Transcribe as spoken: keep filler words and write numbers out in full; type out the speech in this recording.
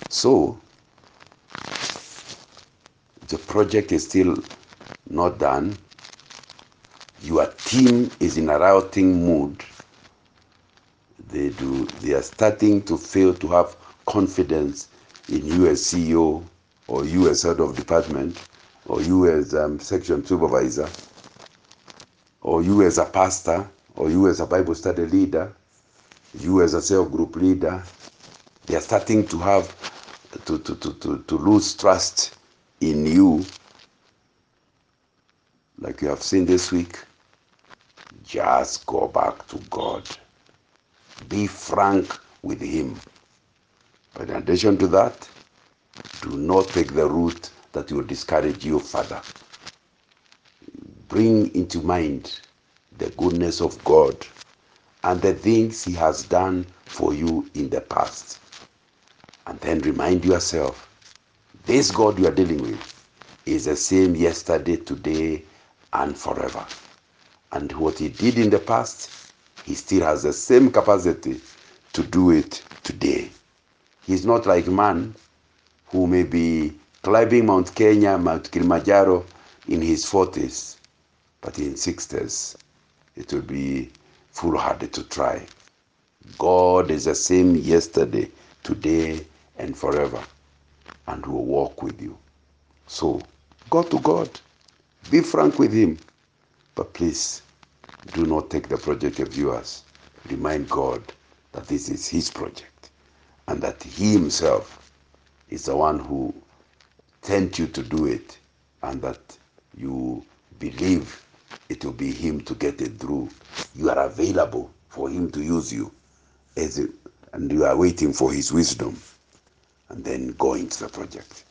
So, the project is still not done. Your team is in a routing mood. They do. They are starting to fail to have confidence in you as C E O, or you as head of department, or you as um, section supervisor, or you as a pastor, or you as a Bible study leader, you as a cell group leader. They are starting to have to to to to, to lose trust in you, like you have seen this week. Just go back to God. Be frank with Him. But in addition to that, do not take the route that will discourage you further. Bring into mind the goodness of God and the things He has done for you in the past. And then remind yourself, this God you are dealing with is the same yesterday, today, and forever. And what He did in the past, He still has the same capacity to do it today. He's not like man who may be climbing Mount Kenya, Mount Kilimanjaro in his forties, but in sixties, it will be foolhardy to try. God is the same yesterday, today, and forever, and will walk with you. So, go to God. Be frank with Him. But please, do not take the project of yours. Remind God that this is His project, and that He Himself is the one who sent you to do it, and that you believe it will be Him to get it through. You are available for Him to use you, as it, and you are waiting for His wisdom, and then go into the project.